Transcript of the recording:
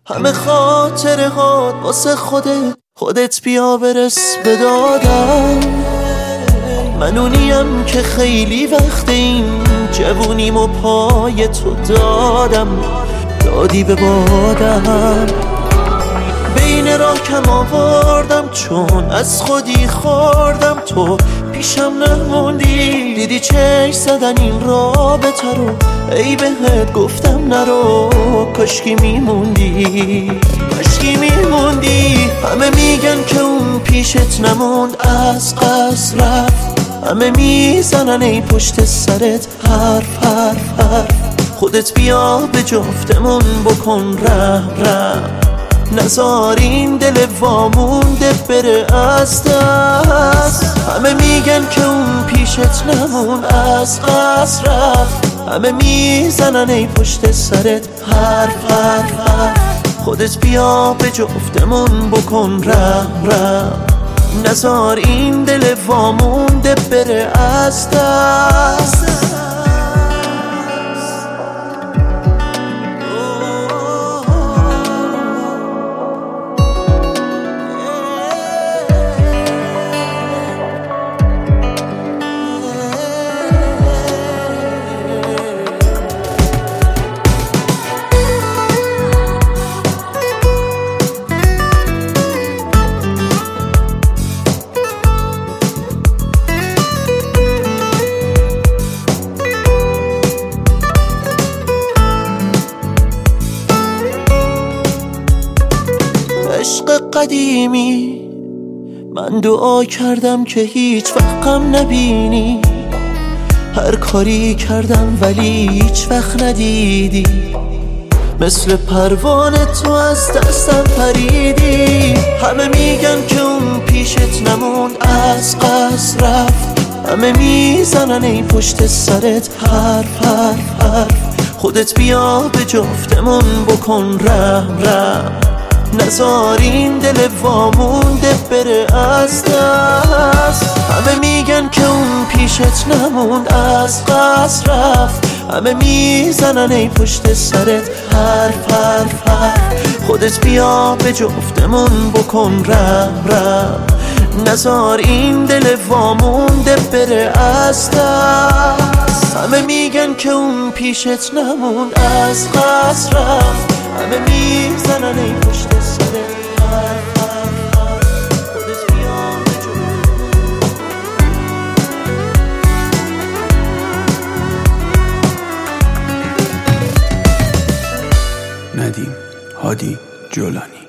همه خاطره هات واسه خودت بیا برس به دادم. من اونیم که خیلی وقت این جوونیم و پای تو دادی به بادم. بین راه کم آوردم چون از خودی خوردم، تو پیشم نموندی. دیدی چشم زدن این رابطه رو، ای بهت گفتم نرو. کاشکی میموندی. همه میگن که اون پیشت نموند، از قصد رفت. همه میزنن ای پشت سرت حرف. خودت بیا به جفتمون بکن رحم. نزار این دل وامونده بره از دست. همه میگن که اون پیشت نمون، از قصد رفت. همه میزنن ای پشت سرت حرف. خودت بیا به جفتمون بکن رحم. نزار این دل وامونده بره از دست. عشق قدیمی من دعا کردم که هیچ وقت غم نبینی. هر کاری کردم ولی هیچ وقت ندیدی. مثل پروانه تو از دستم پریدی. همه میگن که اون پیشت نموند، از قصد رفت. همه میزنن ای پشت سرت حرف. خودت بیا به جفتمون بکن رحم. نزار این دل وامونده بره از دست. همه میگن که اون پیشت نموند، از قصد رفت. همه میزنن ای پشت سرت حرف. خودت بیا به جفتمون بکن رحم. نزار این دل وامونده بره از دست. همه میگن که اون پیشت نموند، از قصد رفت. همه میزنن ای پشت سرت حرف. خودت بیا به جفتمون. ندیم هادی جولانی.